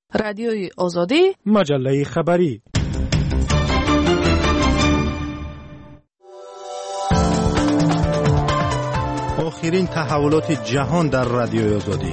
رادیوی آزادی، مجله خبری. آخرین تحولات جهان در رادیوی آزادی.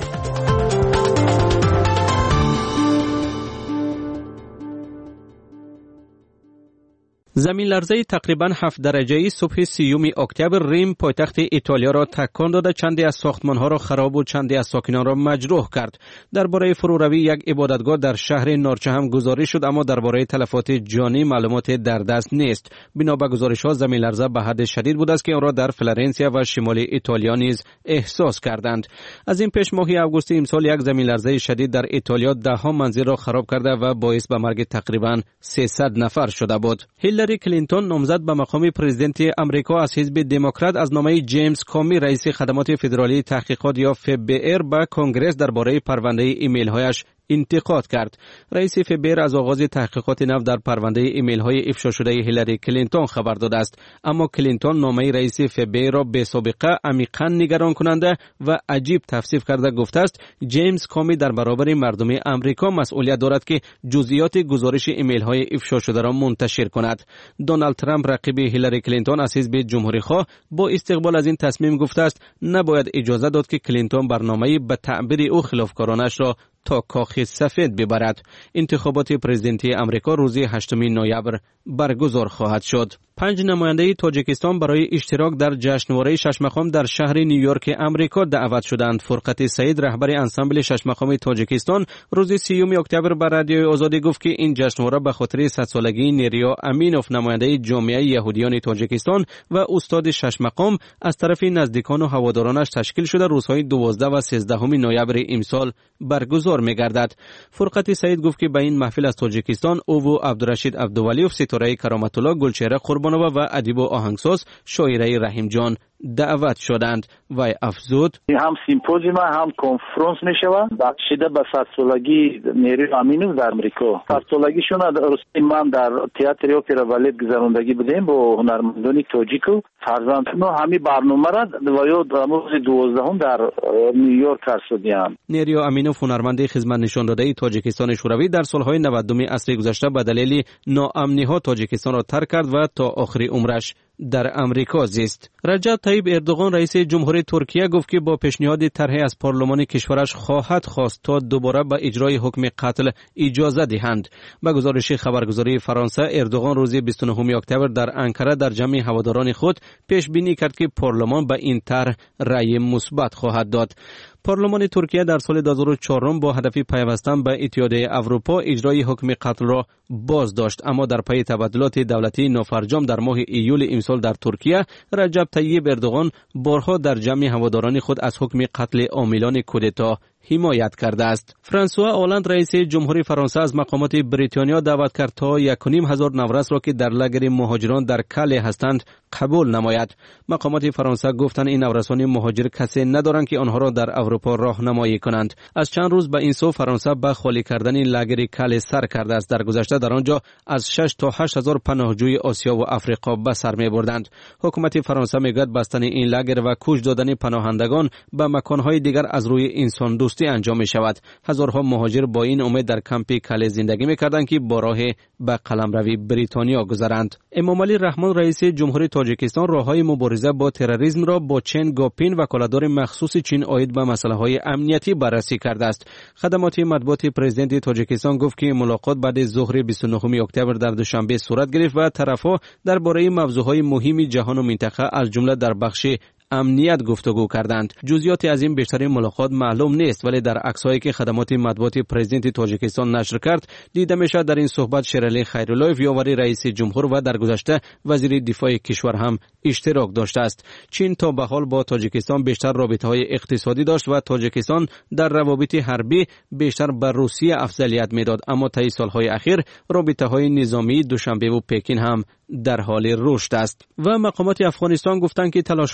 زمین لرزه تقریباً 7 درجه‌ای صبح 30 اکتبر ریم پایتخت ایتالیا را تکان داده چندی از ساختمان‌ها را خراب و چندی از ساکنان را مجروح کرد. درباره فروروی یک عبادتگاه در شهر نارچه هم گزارش شد، اما درباره تلفات جانی معلومات در دست نیست. بنا به گزارش‌ها زمین لرزه به حد شدید بود است که آن را در فلورانسیا و شمال ایتالیا نیز احساس کردند. از این پیش ماه آگوست امسال یک زمین لرزه شدید در ایتالیا ده‌ها منزل را خراب کرده و باعث به مرگ تقریباً 300 نفر شده بود. هیلاری کلینتون نامزد به مقام پرزیدنت امریکا از حزب دموکرات از نامه جیمز کامی رئیس خدمات فدرالی تحقیقات یا FBI به کنگره درباره پرونده ایمیل هایش انتقاد کرد. رئیس FBI از آغاز تحقیقات نو در پرونده ایمیل های افشا شده هیلاری کلینتون خبر داده است، اما کلینتون نامه رئیس FBI را به سابقه عمیقاً نگران کننده و عجیب توصیف کرده گفته است جیمز کامی در برابر مردم امریکا مسئولیت دارد که جزئیات گزارش ایمیل های افشا شده را منتشر کند. دونالد ترامپ رقیب هیلاری کلینتون از حزب جمهوری‌خواه با استقبال از این تصمیم گفته است نباید اجازه داد که کلینتون برنامه به تعبیر او خلافکارانش را تا کاخ سفید ببرد. انتخابات پرزیدنتی امریکا روز 8 نوامبر برگزار خواهد شد. 5 نماینده تاجیکستان برای اشتراک در جشنواره ششمقام در شهر نیویورک امریکا دعوت شدند. فرقت سعید رهبر انسامبل ششمقام تاجیکستان روز 30 اکتبر به رادیوی آزادی گفت که این جشنواره به خاطر 100 سالگی نیریا امینوف نماینده جامعه یهودیان تاجیکستان و استاد ششمقام از طرف نزدیکان و هوادارانش تشکیل شده روزهای 12 و 13 نوامبر امسال برگزار می‌گردد. فرقت سعید گفت که به این محفل از تاجیکستان او و عبدالرشید عبدولیوف ستاره کرامت الله گلچهره قربانова و ادیب و آهنگساز شاعره رحیم جان دعوت شدند. و افزود هم سیمپوزیوم هم کنفرانس میشود بخشیده به 100 سالگی نیروی امینوف در امریکا. 100 سالگیشون من در تئاتر اپرا بالت گذراندگی بودیم با هنرمندان تاجیک و فرزندان. همین برنامه را روز 12 در نیویورک رساندیم. نیروی امینوف هنرمند خدمت نشان داده تاجیکستان شوروی در سالهای 90 عصر گذشته به دلیل ناامنی‌ها تاجیکستان را ترک کرد و تا آخر عمرش در امریکا زیست. رجب طیب اردوغان رئیس جمهوری ترکیه گفت که با پیشنهاد طرح از پارلمان کشورش خواهد خواست تا دوباره به اجرای حکم قتل اجازه دهند. به گزارش خبرگزاری فرانسه اردوغان روز 29 اکتبر در انکره در جمع هواداران خود پیش بینی کرد که پارلمان به این طرح رأی مثبت خواهد داد. پارلمان ترکیه در سال 2004 با هدف پیوستن به اتحادیه اروپا اجرای حکم قتل را باز داشت، اما در پی تبدیلات دولتی نافرجام در ماه ایول امسال در ترکیه رجب طیب اردوغان بارها در جمع هواداران خود از حکم قتل عاملان کودتا حمایت کرده است. فرانسوا آلند رئیس جمهوری فرانسه از مقامات بریتانیا دعوت کرد تا 1,500 نورس را که در لگر مهاجران در کاله هستند قبول نماید. مقامات فرانسه گفتند این نورسان مهاجر کسی ندارند که آنها را در اروپا راهنمایی کنند. از چند روز به این سو فرانسه به خالی کردن لگر کاله سر کرده است. در گذشته در آنجا از 6 تا 8,000 پناهجوی آسیا و افریقا به سر می‌بردند. حکومت فرانسه میگوید بستن این لگر و کوچ دادن پناهندگان به مکان‌های دیگر از روی انسان دوستی انجام می شود. هزارها مهاجر با این امید در کمپ کاله زندگی می‌کردند که با راه به قلمروی بریتانیا گذرند. امام علی رحمان رئیس جمهوری تاجیکستان راههای مبارزه با تروریسم را با چین گاپین وکالتدار مخصوص چین عاید به مسائل امنیتی بررسی کرده است. خدمات مطبوعاتی پرزیدنت تاجیکستان گفت که ملاقات بعد ظهر 29 اکتبر در دوشنبه صورت گرفت و طرفها درباره موضوعهای مهم جهان و منطقه از جمله در بخش امنیت گفتگو کردند. جزئیات از این بیشترین ملاقات معلوم نیست، ولی در عکس‌هایی که خدمات مطبوعاتی پرزیدنت تاجیکستان نشر کرد دیده می‌شود در این صحبت شیرعلی خیراللهیف یاوری رئیس جمهور و در گذشته وزیر دفاع کشور هم اشتراک داشته است. چین تا به حال با تاجیکستان بیشتر رابطه‌های اقتصادی داشت و تاجیکستان در روابط حربی بیشتر به روسیه افضلیت میداد، اما طی سال‌های اخیر رابطه‌های نظامی دوشنبه و پکین هم در حال رشد است. و مقامات افغانستان گفتند که تلاش‌ها برای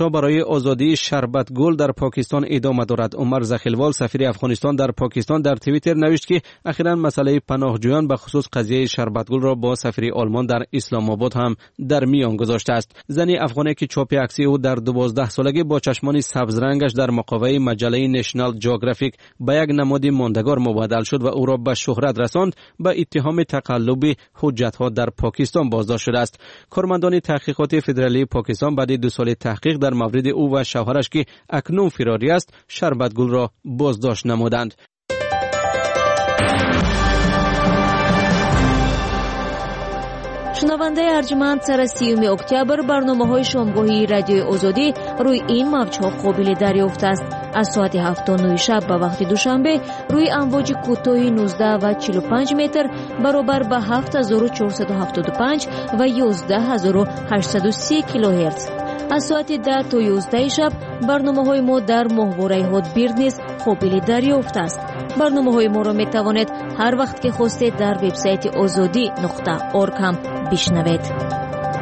آزادی شربتگل در پاکستان ادامه دارد. عمر زخیلوال سفیر افغانستان در پاکستان در توییتر نوشت که اخیراً مسئله پناهجویان به خصوص قضیه شربتگل را با سفیر آلمان در اسلام آباد هم در میان گذاشته است. زنی افغانی که چاپ عکسی او در 12 سالگی با چشمان سبز رنگش در مقابله مجله نشنال جیوگرافیک به یک نماد ماندگار مبادل شد و او را به شهرت رساند، به اتهام تقلب حجت‌ها در پاکستان بازداشت شده است. کارمندان تحقیقات فدرالی پاکستان بعد 2 سال تحقیق در مورد او و شوهرش که اکنون فراری است، شربتگل را بازداشت نمودند. شنونده ارجمند، سر 30 اکتبر برنامه‌های شامگاهی رادیوی آزادی روی این موج‌ها قابل دریافت است. از ساعت 7:09 شب به وقت دوشنبه روی امواج کوتاه 19 و 45 متر برابر به 7475 و 11830 کیلوهرتز. از ساعت 10 تا 11 شب برنامه‌های ما در ماهواره هاتبیرد نیز قابل دریافت است. برنامه‌های ما را می‌توانید هر وقت که خواستید در وبسایت azadi.org هم بشنوید.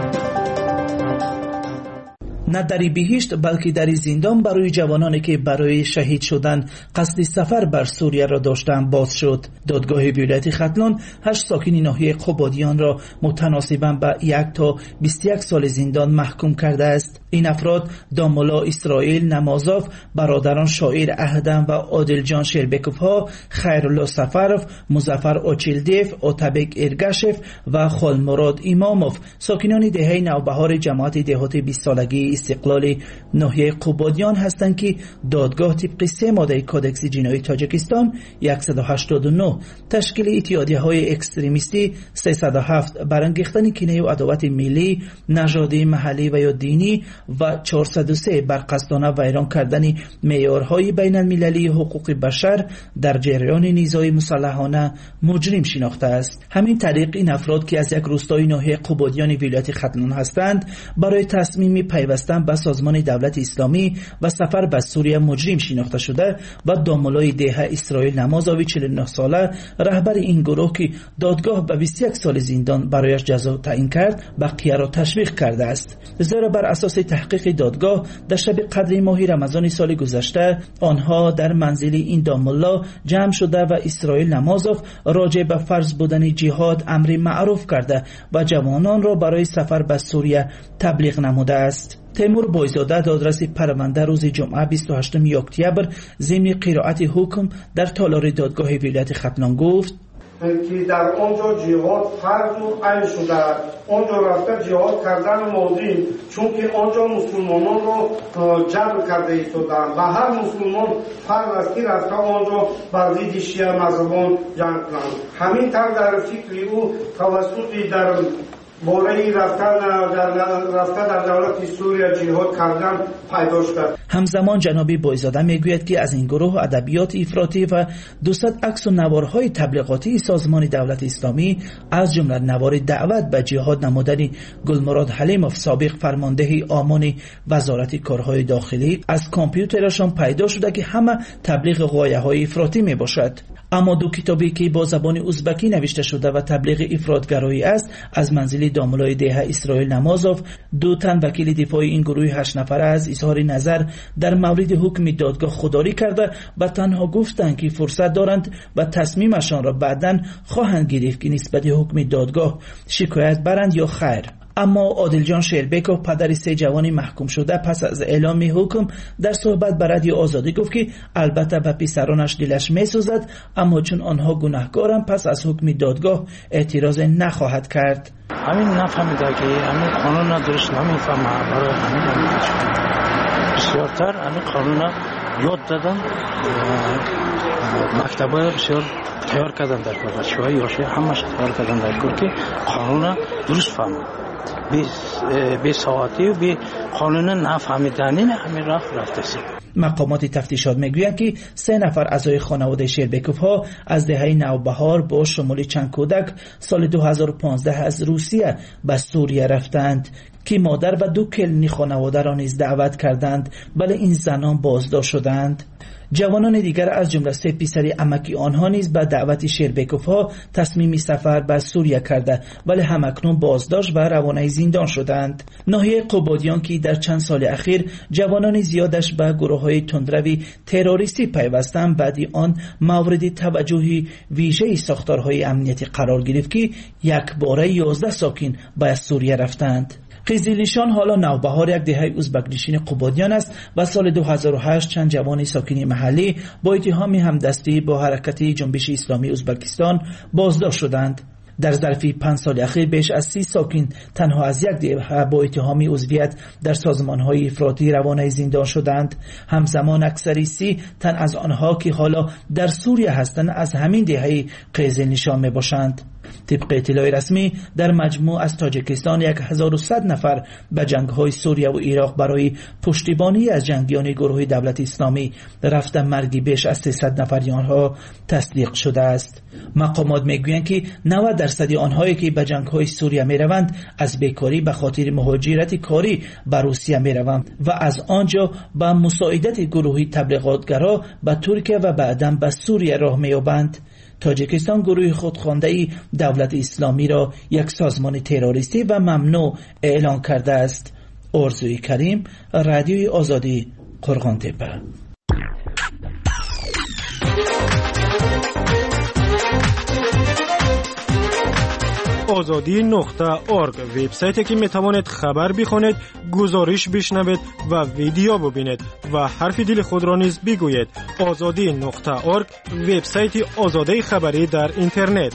نه در بهشت بلکه در زندان برای جوانانی که برای شهید شدن قصد سفر بر سوریه را داشتند باز شد. دادگاه ولایت ختلان 8 ساکن ناحیه قبادیان را متناسباً به 1 تا 21 سال زندان محکوم کرده است. این افراد دامولا اسرائیل نمازوف، برادران شاعر اهدم و عادل جان شربکوف ها، خیرالله سفروف، مظفر اوچیلدیف، اوتابک ارگشف و خالمراد اماموف ساکنان دهه نوبهار جماعت دهات 20 سالگی استقلال ناحیه قبادیان هستند که دادگاه طبق 3 ماده کودکس جنایی تاجیکستان 189 تشکیل اتحادیه‌های اکستریمیستی 307 برانگیختن کینه و عداوت ملی، نژادی، محلی و یا دینی و 403 بر قصدانه ویران کردن معیارهای بین المللی حقوق بشر در جریان نیزهای مسلحانه مجرم شناخته است. همین طریق این افراد که از یک روستای ناحیه قبادیان ولایت ختلان هستند برای تصمیم پیوستن به سازمان دولت اسلامی و سفر به سوریه مجرم شناخته شده و دامولای ده اسرائیل نمازوی 49 ساله رهبر این گروه که دادگاه به 21 سال زندان برایش جزا تعیین کرد بقیه را تشویق کرده است. زیرا بر اساس تحقیق دادگاه در شب قدر ماه رمضان سال گذشته آنها در منزل این دامولا جمع شده و اسرائیل نمازوف راجع به فرض بودن جهاد امر معروف کرده و جوانان را برای سفر به سوریه تبلیغ نموده است. تیمور بایزاده دادرس پرونده روز جمعه 28 اکتبر ضمن قرائت حکم در تالار دادگاه ولایت ختلان گفت که در آنجا جهاد فرض و عین شده، آنجا رفته جهاد کردن مادی، چون که آنجا مسلمانان رو جبر کرده ایستادن و هر مسلمان فرض است که رفته آنجا بر ضد شیعه مذهبان جنگ کنند. همین طور در فکر او توسط در باره رفتن در دولت سوریه جهاد کردن پیدا شد. همزمان جناب بایزاده میگوید که از این گروه ادبیات افراطی و 200 عکس و نوارهای تبلیغاتی سازمان دولت اسلامی از جمله نوار دعوت به جهاد نمودن گلمراد حلیموف سابق فرمانده آمان وزارت کارهای داخلی از کامپیوترشان پیدا شده که همه تبلیغ غایه‌های افراطی میباشد. اما 2 کتابی که با زبان ازبکی نوشته شده و تبلیغ افراطگرایی است از منزل دامولای ده اسرائیل نمازوف 2 تن وکیل دفاع این گروه 8 نفره از اظهار نظر در مورد حکم دادگاه خودداری کرده و تنها گفتند که فرصت دارند و تصمیمشان را بعداً خواهند گرفت که نسبت حکم دادگاه شکایت برند یا خیر. اما عادل جان شربکوف پدر 3 جوان محکوم شده پس از اعلام حکم در صحبت با رادیو آزادی گفت که البته به پسرانش دلش میسوزد اما چون آنها گناهکارند پس از حکم دادگاه اعتراض نخواهد کرد. همین نفهمیده که همین قانون درست نمیفهمه، برای همین بسیارتر همین قانون یاد دادن، مکتبه بسیار تیار کردن در کار، بچه‌های یاشه همش تیار کردن در کار که قانون درست فهمه. بی سواتی و بی قانون نفهمیدنی همین رفته سی. مقامات تفتیشات میگویند که 3 نفر اعضای خانواده شربکوف ها از دهه نوبهار با شمول چند کودک سال 2015 از روسیه به سوریه رفتند که مادر و 2 کلنی خانواده را نیز دعوت کردند، ولی این زنان بازداشت شدند. جوانان دیگر از جمله 3 پسر عمکی آنها نیز به دعوت شیربکوف‌ها تصمیم سفر به سوریه کرده، ولی همکنون بازداشت و روانه زندان شدند. ناحیه قبادیان که در چند سال اخیر جوانان زیادش به گروه‌های تندروی تروریستی پیوستند، بعد آن مورد توجه ویژه ساختارهای امنیتی قرار گرفت که یک باره 11 ساکن به سوریه رفتند. قیزیلنشان حالا نوبهار یک دهه ازبک‌نشین قبادیان است و سال 2008 چند جوان ساکن محلی با اتهام همدستی با حرکت جنبش اسلامی ازبکستان بازداشت شدند. در ظرف 5 سال اخیر بیش از 30 ساکن تنها از یک دهه با اتهام عضویت در سازمان‌های افراطی روانه زندان شدند. همزمان اکثر 30 تن از آنها که حالا در سوریه هستند از همین دهه قیزیلنشان میباشند. طبق اطلاع رسمی در مجموع از تاجیکستان 1100 نفر به جنگ‌های سوریه و عراق برای پشتیبانی از جنگیان گروه دولت اسلامی رفته مرگی بیش از 300 نفر آنها تصدیق شده است. مقامات میگویند که 90% آنهایی که به جنگ‌های سوریه میروند از بیکاری به خاطر مهاجرت کاری به روسیه میروند و از آنجا به مساعدت گروه تبلیغاتگرا به ترکیه و بعداً به سوریه راه می‌یابند. تاجیکستان گروه خودخوانده دولت اسلامی را یک سازمان تروریستی و ممنوع اعلان کرده است. ارزوی کریم، رادیوی آزادی، قرغان‌تپه. azadi.org وبسایتی که میتوانید خبر بخونید، گزارش بشنوید و ویدیو ببینید و حرف دل خود را نیز بگویید. azadi.org وبسایت آزادی خبری در اینترنت.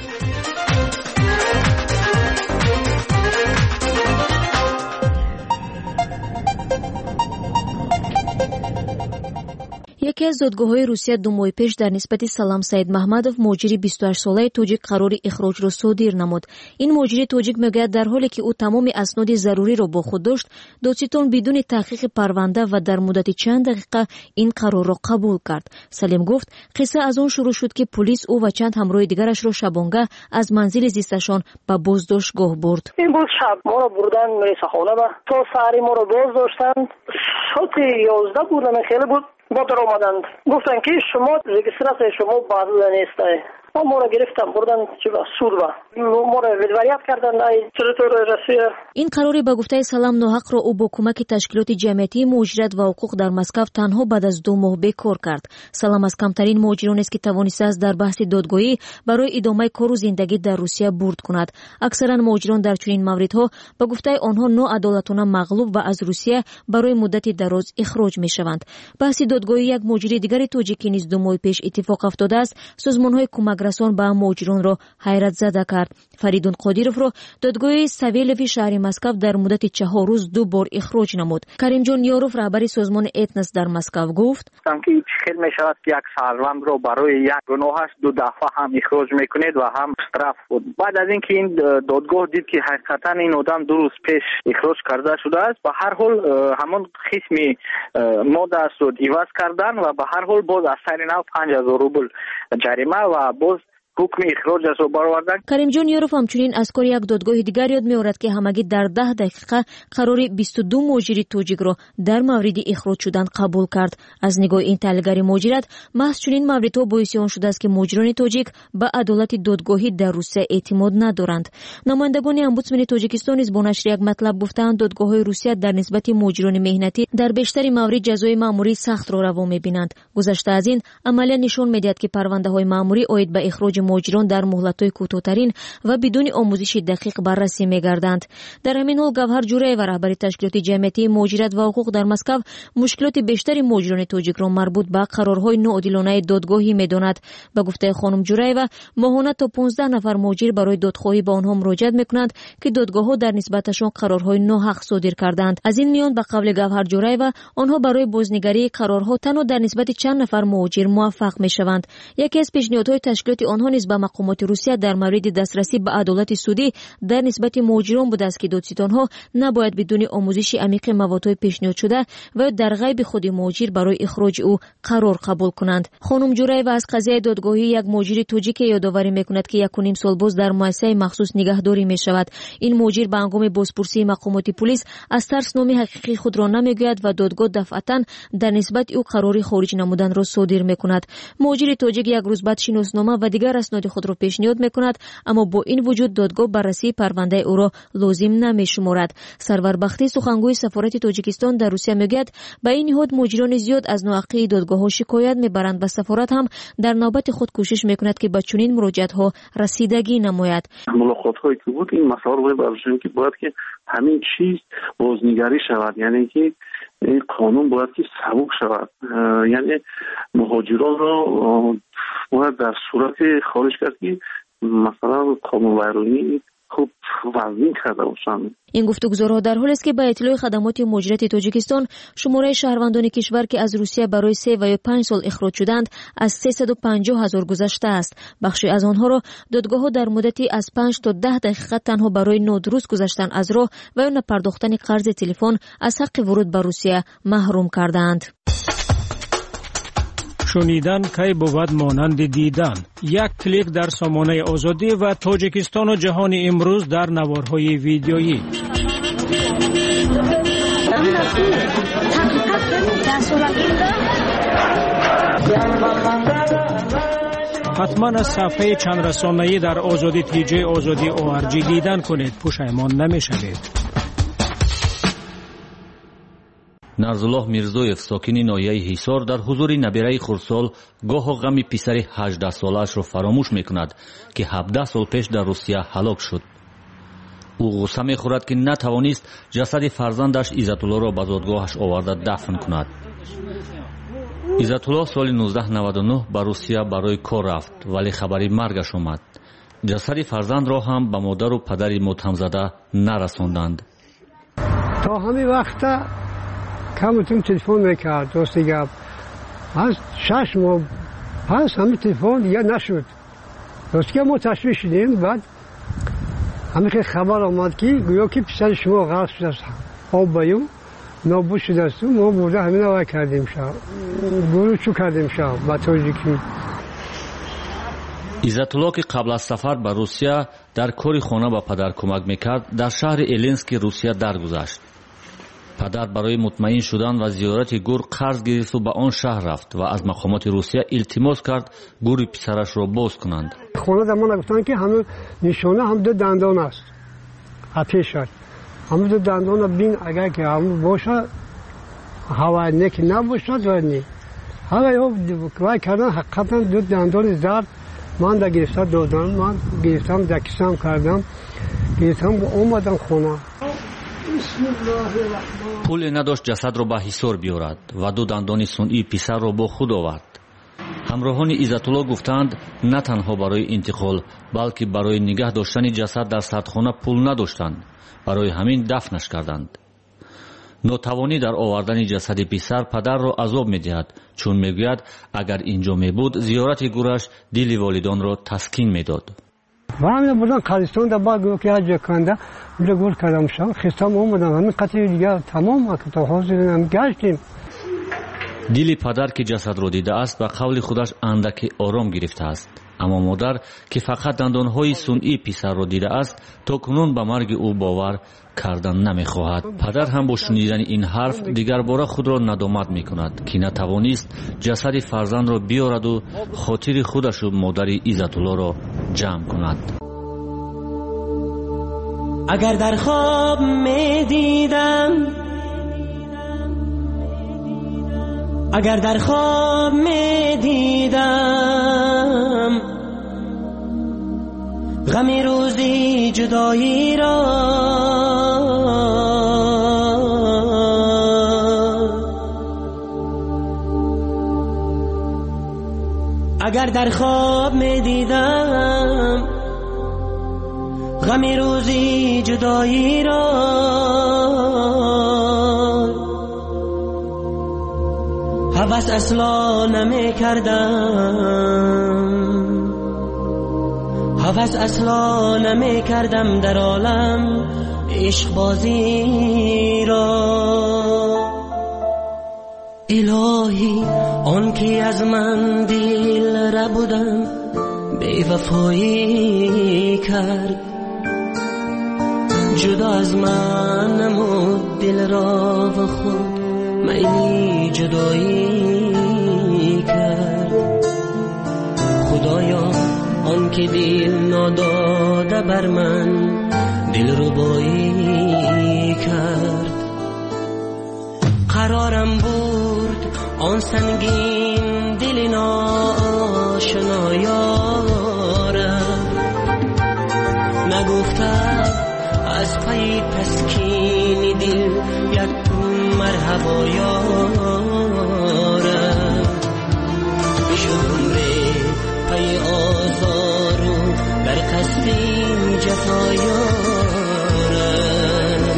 یکی از دادگاه‌های روسیه 2 ماه پیش در نسبت سلام سعید محمدов مهاجر 28 ساله توجیک قرار اخراج را صادر نمود. این مهاجر توجیک میگوید در حالی که او تمام اسناد ضروری را با خود داشت، دادستان بدون تحقیق پرونده و در مدت چند دقیقه این قرار را قبول کرد. سلیم گفت قصه از اون شروع شد که پلیس او و چند همراه دیگرش را شبانگه از منزل زیستشان به بازداشتگاه برد. این بود شب ما را بردن میرسخانه و تا سحری ما را بازداشتند. ساعت 11 بود، خیلی بود. با در آمدند گفتن که شما رجیستراسیون شما بازده نیسته. ما را گرفتن بردن سور و ما را ولوریت کردن تریتور روسیه. این قرار به گفته سلام ناحق را او با کمک تشکیلات جمعیتی مهاجرت و حقوق در مسکو تنها بعد از 2 ماه بکار کرد. سلام از کمترین مهاجران است که توانسته است در بحث دادگاهی برای ادامه کار و زندگی در روسیه برد کند. اکثرا مهاجران در چنین موردها به گفته آنها ناعدالتانه مغلوب و از روسیه برای مدت دراز اخراج میشوند. بحث دادگاهی یک مهاجر دیگر توجیکی نیز 2 ماه پیش اتفاق افتاده است. سازمان‌های کمک رسان به مهاجران را حیرت زده کرد. فریدون قادیروف را دادگاه سویلوی شهر مسکو در مدت 4 روز 2 بار اخراج نمود. کریم جان یاروف رهبر سازمان اتنس در مسکو گفت که خیلی میشود که یک شهروند را برای یک گناهش 2 دفعه هم اخراج میکنید و هم استراف بود. بعد از اینکه این دادگاه دید که حقیقتا این آدم 2 روز پیش اخراج کرده شده است، به هر حال همون قسمی ماده سود عوض کردن و به هر حال باز از سر نو 5000 روبل جریمه و باز حکم اخراج را برآوردن. کریم جان یاروف همچنین از کار یک دادگاه دیگر یاد می‌آورد که همگی در 10 دقیقه قرار 22 مهاجر توجیک را در مورد اخراج شدن قبول کرد. از نگاه این تحلیلگر مهاجرت، محض چنین موردها باعث آن شده است که مهاجران توجیک به عدالت دادگاهی در روسیه اعتماد ندارند. نمایندگان امبودسمن تاجیکستان نیز با نشر یک مطلب گفتند دادگاه‌های روسیه در نسبت مهاجران مهنتی در بیشتر موارد جزای مأموری سخت را روا می‌بینند. گذشته از این عملا نشان می‌دهد که پرونده‌های مأموری عاید به اخراج مهاجران در مهلت‌های کوتاه‌ترین و بدون آموزش دقیق بررسی می‌گردند. در همین حال گوهر جورایو رهبر تشکیلات جمعیتی مهاجرت و حقوق در مسکو مشکلات بیشتری مهاجران توجیک را مربوط به قرارهای ناعادلانه دادگاهی می‌داند. به گفته خانم جورایو ماهانه تا 15 نفر مهاجر برای دادخواهی به آنها مراجعه می‌کنند که دادگاه‌ها در نسبتشان قرارهای ناحق صادر کردند. از این میان به قول گوهر جورایو آنها برای بازنگری قرارها تنها در نسبت چند نفر مهاجر موفق می‌شوند. یکی از پیشنهادهای تشکیلات آنها نیز به مقامات روسیه در مورد دسترسی به عدالت سودی در نسبت مهاجران بوده است که دادستانها نباید بدون آموزش عمیق موادهای پیشنهاد شده و در غیب خود مهاجر برای اخراج او قرار قبول کنند. خانم جورایوا از قضیه دادگاهی یک مهاجر تاجیک یادآوری میکند که 1.5 سال باز در مؤسسه مخصوص نگهداری میشود. این مهاجر به هنگام بازپرسی مقامات پلیس از ترس نام حقیقی خود را نمیگوید و دادگاه دفعتا در نسبت او قراری خارج نمودن را صادر میکند. مهاجر تاجیک یک روز بعد شناسنامه و دیگر اسناد خود را پیشنهاد میکند، اما با این وجود دادگاه بررسی پرونده او را لازم نمیشمارد. سرور بختی سخنگوی سفارت تاجیکستان در روسیه میگوید به این نهاد مهاجران زیاد از ناحقی دادگاه‌ها شکایت میبرند و سفارت هم در نوبت خود کوشش میکند که به چنین مراجعت‌ها رسیدگی نماید. ملاقات‌هایی که بود این مسائل رو بررسی که باید که همین چیز بازنگری شود، یعنی که این قانون باید که سبک شود، یعنی مهاجران را باید در صورت خارج کرد که مثلا قانون ویرانی خوب وزین کرده باشند. این گفتگوها در حالی است که به اطلاع خدمات مهاجرت تاجیکستان شماره شهروندان کشور که از روسیه برای 3 و 5 سال اخراج شدند از 350,000 گذشته است. بخشی از آنها را دادگاه‌ها در مدتی از 5 تا 10 دقیقه تنها برای نادرست گذشتن از راه و یا نپرداختن قرض تلفن از حق ورود به روسیه محروم کردند. شنیدن کی بود مانند دیدن. یک کلیک در سامانه آزادی و تاجیکستان و جهان امروز در نوارهای ویدیویی. حتما از صفحه چند رسانه‌ای در آزادی تیجی آزادی ORG دیدن کنید، پشیمان نمی‌شوید. нарзуллоҳ мирзоев сокини ноҳияи ҳисор дар ҳузури набираи хурдсол гоҳо ғами писари 18 солаашро фаромӯш мекунад ки 17 сол пеш дар русия ҳалок шуд. ӯ ғусса мехӯрад ки натавонист ҷасади фарзандаш иззатуллоро ба зодгоҳаш оварда дафн кунад. иззатуллоҳ соли 1999 ба русия барои кор рафт, вале хабари маргаш омад. ҷасади фарзандро ҳам ба модару падари муттаҳамзада нарасонданд. то ҳамин вақта کامتون تلفن میکرد دوستی گفت از 6 ماه پس همین تلفن دیگه نشد. دوستی ما تشویش شدیم. بعد همین که خبر آمد که گویا که پسر شما غرق شده است، آب بیو نابود شده است. ما برده همین رو کردیم شد گروه چو کردیم شد با تاجیکی. عزت‌الله که قبل از سفر به روسیه در کاری خانه به پدر کمک میکرد در شهر الینسک روسیه درگذشت. پدر برای مطمئن شدن و زیارت گور قرض گرفت و به آن شهر رفت و از مقامات روسیه التماس کرد گور پسرش را باز کنند. خانه در ما گفتن که همون نشانه هم 2 دندان است. آتش است. همون 2 دندان بین اگر که همون باشه هوا نک نباشد و نی. حالا وای کردن حقیقتا 2 دندان زرد من در گرفته دادم. من گرفتم دکسم کردم. گرفتم اومدم خانه. پول نداشت جسد را به حصار بیارد و 2 دندان صنعی پسر را با خود آورد. همراهان عزت‌الله گفتند نه تنها برای انتقال بلکه برای نگه داشتن جسد در سردخانه پول نداشتند، برای همین دفنش کردند. ناتوانی در آوردن جسد پسر پدر را عذاب می‌دهد، چون میگوید اگر اینجا میبود زیارت گورش دل والدان را تسکین میداد. و همین بودن قلیستان در بعد گفت که هر جا کنده اونجا گل کردم شد خستم اومدم همین قطعی دیگر تمام که تا حاضر هم گشتیم. دل پدر که جسد را دیده است و قول خودش اندکی آرام گرفته است، اما مادر که فقط دندانهای صنعی پسر را دیده است تا کنون به مرگ او باور کردن نمیخواهد. پدر هم با شنیدن این حرف دیگر باره خود را ندامت میکند که نتوانست جسد فرزند را بیارد و خاطر خودش و مادر عزت‌الله را جمع کند. اگر در خواب میدیدم، اگر در خواب میدیدم غم روزی جدایی را، اگر در خواب میدیدم غم روزی جدایی را، هوس اصلا نمی کردم هوس اصلا نمی کردم در عالم عشق بازی را. الهی آن که از من دل را بودم بی وفایی کرد، جدا از من نمود دل را و خود میلی جدایی کرد. خدایا آن که دل ناداده بر من دل ربایی کرد. قرارم بود آن سنگین دل ناشنا یارم، نگفتم از پی تسکین دل یک مرحبا یارم. شمره پی آزار و در قصد جفا یارم.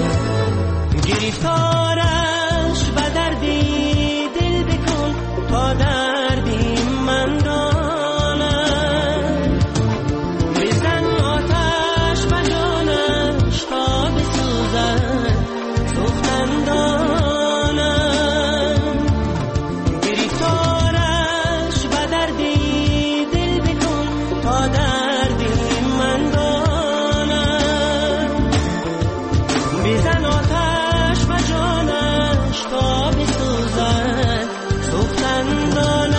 گرفتارش به دردی دل بکن تا دردی من دانم. بزن آتش به جانش تا بسوزد سوختن دانم. گرفتارش به دردی دل بکن تا دردی من دانم. بزن آتش به جانش تا بسوزد سوختن دانم.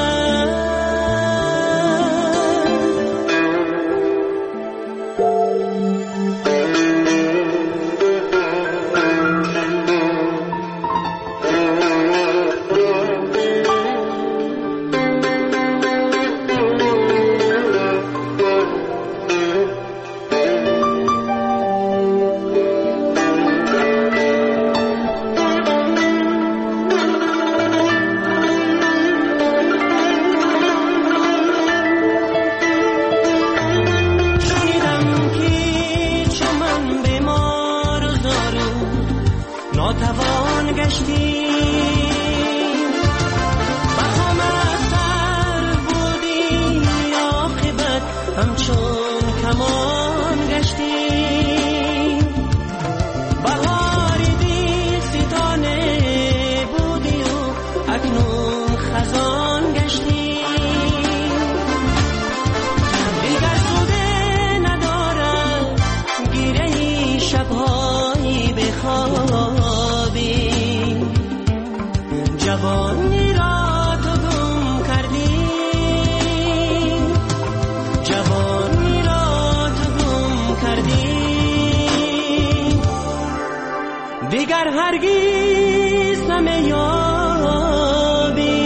ناتوان گشتی بخم از سر بودی عاقبت همچون کمان گشتی. بهاری دل ستانه بودی و اکنون خزان گشتی. دیگر سوده ندارد گیره شبهایی بخواب. جوانی را تو گم کردی، جوانی را تو گم کردی. دیگر هرگز نمیابی.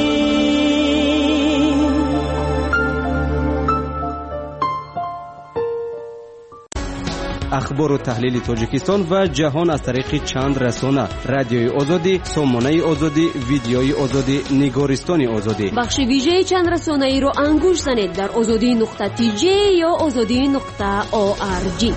اخبار و تحلیل تاجیکستان و جهان از طریق چند رسانه: رادیوی آزادی، سامانه آزادی، ویدیوی آزادی، نگارستان آزادی. بخش ویژه چند رسانه ای رو انگوش زنید در azadi.tj یا azadi.org.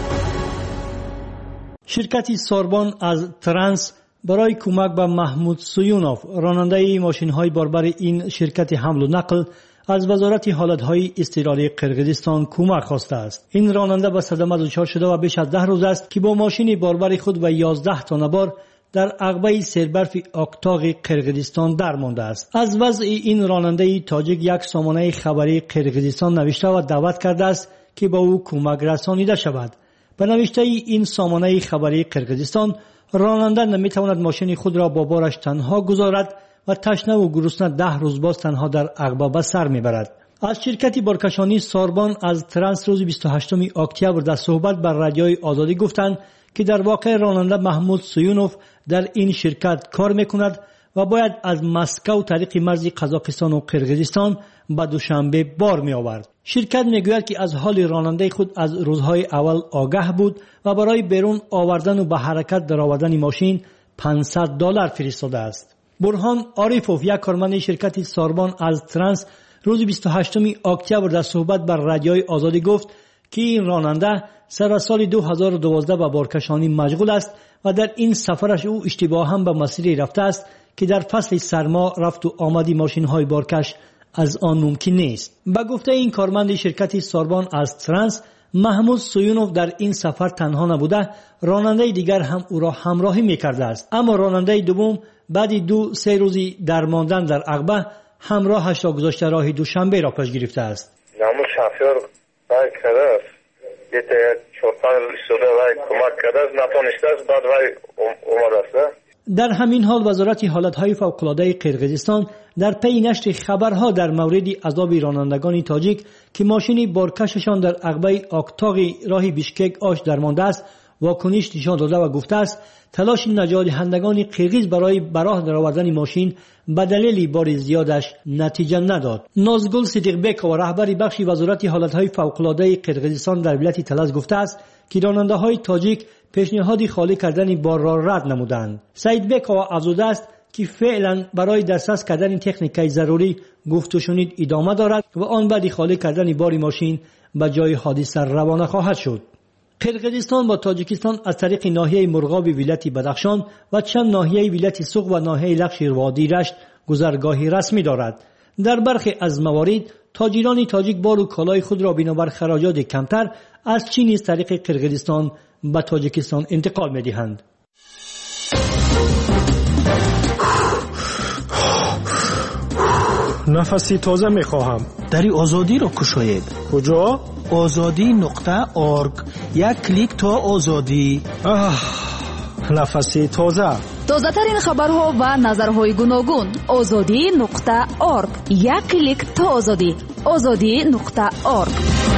شرکت ساربان از ترانس برای کمک به محمود سویونوف، راننده ماشین‌های باربر این شرکت حمل و نقل، از وزارت حالتهای اضطراری قرقیزستان کمک خواسته است. این راننده به صدمه دچار شده و بیش از 10 روز است که با ماشین باربر خود و 11 تا نوار در عقبه سربرف اکتاق قرقیزستان درمانده است. از وضع این راننده تاجیک یک سامانه خبری قرقیزستان نوشته و دعوت کرده است که با او کمک رسانیده شود. به نوشته این سامانه خبری قرقیزستان، راننده نمیتواند ماشین خود را با بارش تنها گذارد و تشنه و گرسنه 10 روز باز تنها در عقبه به سر میبرد. از شرکت بارکشانی ساربان از ترانس روز 28 اکتبر در صحبت بر رادیوی آزادی گفتند که در واقع راننده محمود سویونوف در این شرکت کار میکند و باید از مسکو طریق مرز قزاقستان و قرقیزستان به دوشنبه بار می آورد. شرکت میگوید که از حال راننده خود از روزهای اول آگاه بود و برای بیرون آوردن و به حرکت درآوردن ماشین $500 فرستاده است. برهان عارفوف، یک کارمند شرکت ساربان از ترانس، روز 28 اکتبر در صحبت بر رادیوی آزادی گفت که این راننده سر سال 2012 به بارکشانی مشغول است و در این سفرش او اشتباها به مسیری رفته است که در فصل سرما رفت و آمدی ماشین های بارکش از آن ممکن نیست. به گفته این کارمند شرکت ساربان از ترانس محمود سویونوف در این سفر تنها نبوده، راننده دیگر هم او را همراهی می‌کرده است. اما راننده دوم بعد 2-3 روزی درماندن در عقبه همراهش را گذاشته راه دوشنبه را پیش گرفته است. نامو شافیور وای کرده یه چورتان شده وای کمک کرده نتونسته است بعد وای اومده است. در همین حال وزارت حالتهای فوق‌العاده قرقیزستان در پی نشر خبرها در مورد عذاب رانندگان تاجیک که ماشین بارکششان در عقبه اکتاق راه بیشکک آش درمانده است واکنش نشان داده و گفته است تلاش نجات دهندگان قرقیز برای براه درآوردن ماشین به دلیل بار زیادش نتیجه نداد. نازگل صدیقبک و رهبر بخش وزارت حالتهای فوق‌العاده قرقیزستان در ولایت تلز گفته است که راننده‌های تاجیک پیشنهاد خالی کردن بار را رد نمودند. سعید بک افزوده است که فعلا برای دسترس کردن تکنیکای ضروری گفت و شنید ادامه دارد و آن بعد خالی کردن بار ماشین به جای حادثه روانه خواهد شد. قرقیزستان با تاجیکستان از طریق ناحیه مرغاب ولایت بدخشان و چند ناحیه ولایت سوق و ناحیه لخشر وادی رشت گذرگاهی رسمی دارد. در برخی از موارد تاجران تاجیک بار و کالای خود را بنابر خراجات کمتر از چین از طریق قرقیزستان به تاجیکستان انتقال می‌دهند. نفسی تازه می‌خواهم. دری آزادی را کشاید. کجا؟ azadi.org. یک کلیک تا آزادی. نفسی تازه. تازه‌ترین خبرها و نظرهای گوناگون. azadi.org. یک کلیک تا آزادی. azadi.org.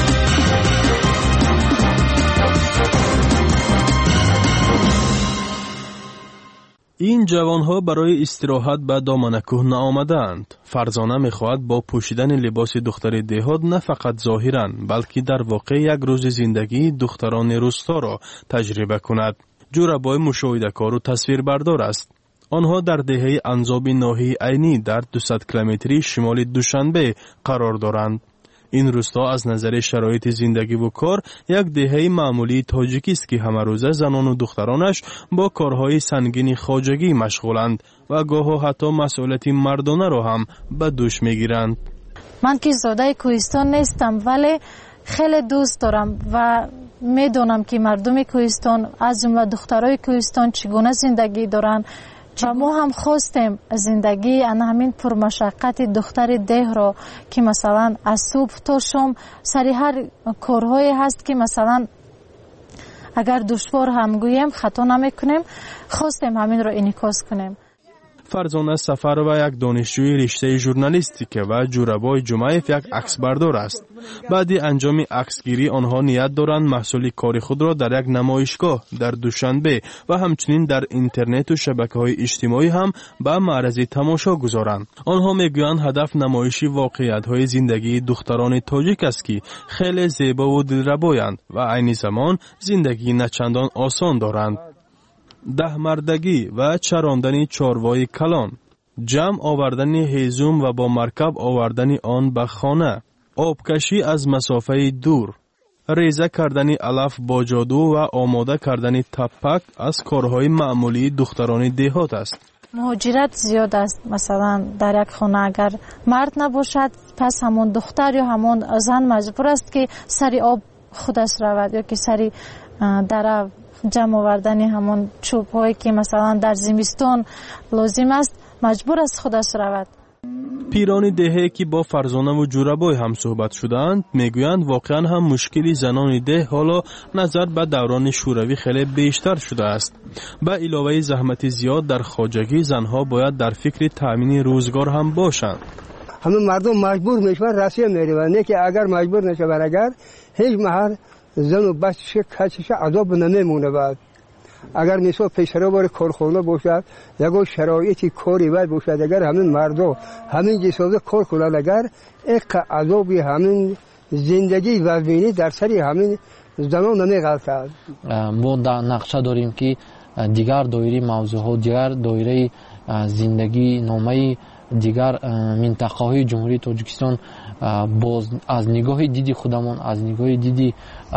این جوانها برای استراحت به دامن کوه نآمدند. فرزانه می‌خواهد با پوشیدن لباس دختر دهات نه فقط ظاهراً بلکه در واقع یک روز زندگی دختران روستا را تجربه کند. جورابای مشاهده‌کار و تصویربردار است. آنها در دهه انزاب ناحیه عینی در 200 کیلومتری شمال دوشنبه قرار دارند. این روستا از نظر شرایط زندگی و کار یک دهه معمولی تاجیکی است که همه روزه زنان و دخترانش با کارهای سنگین خواجگی مشغولند و گاهی حتی مسئولیت مردانه را هم به دوش میگیرند. من که زاده کوهستان نیستم ولی خیلی دوست دارم و میدونم که مردم کوهستان از جمله دخترای کوهستان چگونه زندگی دارن و ما هم خواستیم زندگی همین پرمشقت دختر ده را که مثلا از صبح تا شام سری هر کارهایی هست که مثلا اگر دشوار هم گویم خطا نمیکنیم، خواستیم همین را انعکاس کنیم. فرزانه سفر و یک دانشجوی رشته ژورنالیستیک و جورابای جمعیف یک عکسبردار است. بعد انجام عکسگیری آنها نیت دارند محصول کار خود را در یک نمایشگاه در دوشنبه و همچنین در اینترنت و شبکه‌های اجتماعی هم به معرض تماشا گذارند. آنها میگویند هدف نمایش واقعیت‌های زندگی دختران تاجیک است که خیلی زیبا و دلربایند و عین زمان زندگی نچندان آسان دارند. دهمردگی و چراندن چاروای کلان، جمع آوردن هیزم و با مرکب آوردن آن به خانه، آبکشی از مسافه دور، ریزه کردن علف با جادو و آماده کردن تپک از کارهای معمولی دختران دهات است. مهاجرت زیاد است. مثلا در یک خانه اگر مرد نباشد پس همون دختر یا همون زن مجبور است که سری آب خودش رود یا که سری در جمع آوردن همون چوب هایی که مثلا در زمستان لازم است مجبور است خودش رود. پیران دهه که با فرزانه و جورابای هم صحبت شدند میگویند واقعا هم مشکلی زنان ده حالا نظر به دوران شوروی خیلی بیشتر شده است. به علاوه زحمت زیاد در خواجگی زنها باید در فکر تامین روزگار هم باشند. همه مردم مجبور میشوند راستی میروند، نه که اگر مجبور نشوند اگر هیچ محل زن و بچه‌ش کچش عذاب نمیمونه. بعد اگر مثلا پیشرو بار کارخانه باشد یا شرایطی کاری باید باشد، اگر همین مردم همین جسازه کار کنند اگر یک عذابی همین زندگی وزمینی در سری همین زنان نمیغلطد. ما در نقشه داریم که دیگر دایره موضوعات، دیگر دایره زندگی نامه دیگر منطقه‌های جمهوری تاجیکستان باز از نگاه دیدی خودمان، از نگاه دیدی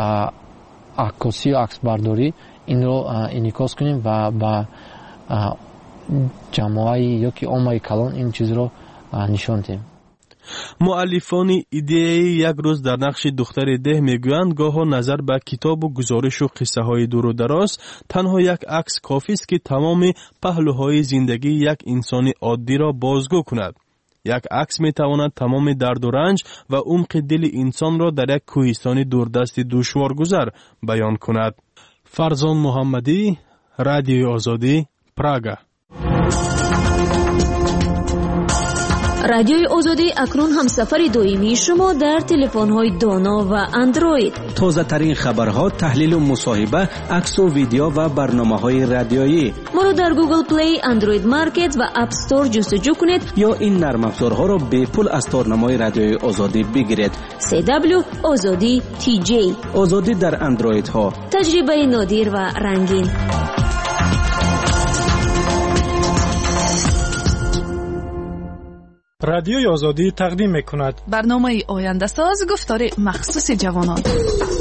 عکاسی و عکسبرداری این رو انعکاس کنیم و با جماعی یا که عامه کلان این چیز رو نشان دهیم. مؤلفان ایده‌ای یک روز در نقش دختر ده میگویند گاهی نظر به کتاب و گزارش و قصه های دور و دراز تنها یک عکس کافی است که تمام پهلوهای زندگی یک انسان عادی را بازگو کند. یک عکس می تواند تمام درد و رنج و عمق دل انسان را در یک کوهستان دوردست دشوارگذر بیان کند. فرزان محمدی، رادیوی آزادی، پراگا. رادیوی آزادی اکنون همسفر دائمی شما در تلفن‌های دانا و اندروید. تازه ترین خبرها، تحلیل و مصاحبه، عکس و ویدیو و برنامه‌های رادیویی. ما رو در گوگل پلی، اندروید مارکت و اپ استور جستجو کنید یا این نرم افزارها را به پول از تارنمای رادیوی آزادی بگیرید. CW آزادی TJ. آزادی در اندروید ها. تجربه نادر و رنگین. رادیوی آزادی تقدیم می‌کند برنامه آینده ساز گفتار مخصوص جوانان.